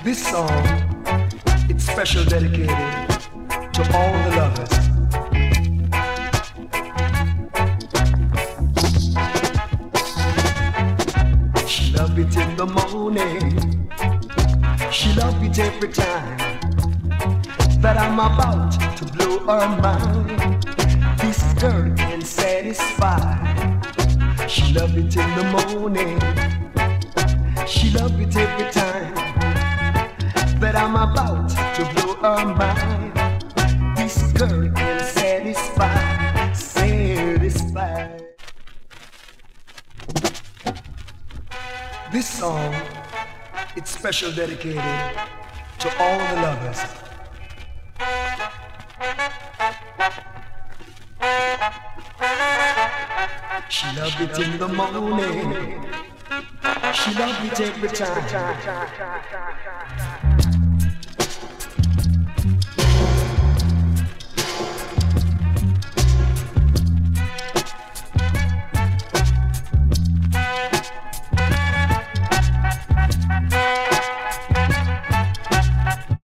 This song, it's special dedicated to all the lovers. She love it in the morning, she love it every time that I'm about to blow her mind. This girl can satisfy. She love it in the morning, she love it every time that I'm about to blow her mind. This girl can satisfy, satisfy. This song, it's special dedicated to all the lovers. She love it in the morning, she love it every time.